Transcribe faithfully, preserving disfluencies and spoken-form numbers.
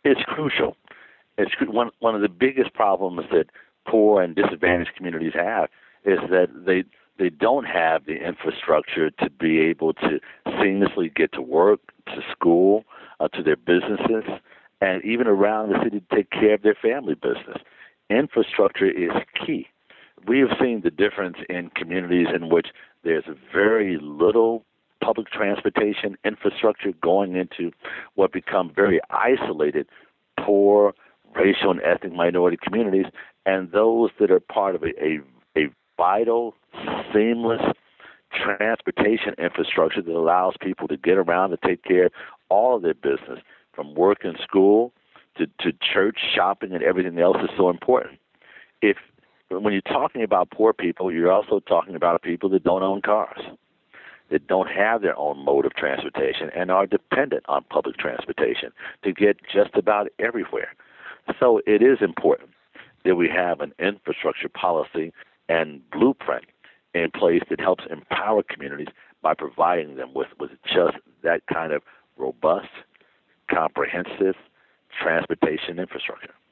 It's crucial. It's one one of the biggest problems that poor and disadvantaged communities have is that they they don't have the infrastructure to be able to seamlessly get to work, to school, uh, to their businesses, and even around the city to take care of their family business. Infrastructure is key. We have seen the difference in communities in which there's very little public transportation infrastructure going into what become very isolated, poor, racial and ethnic minority communities, and those that are part of a, a, a vital, seamless transportation infrastructure that allows people to get around and take care of all of their business, from work and school to, to church, shopping, and everything else is so important. If when you're talking about poor people, you're also talking about people that don't own cars, that don't have their own mode of transportation and are dependent on public transportation to get just about everywhere. So it is important that we have an infrastructure policy and blueprint in place that helps empower communities by providing them with, with just that kind of robust, comprehensive transportation infrastructure.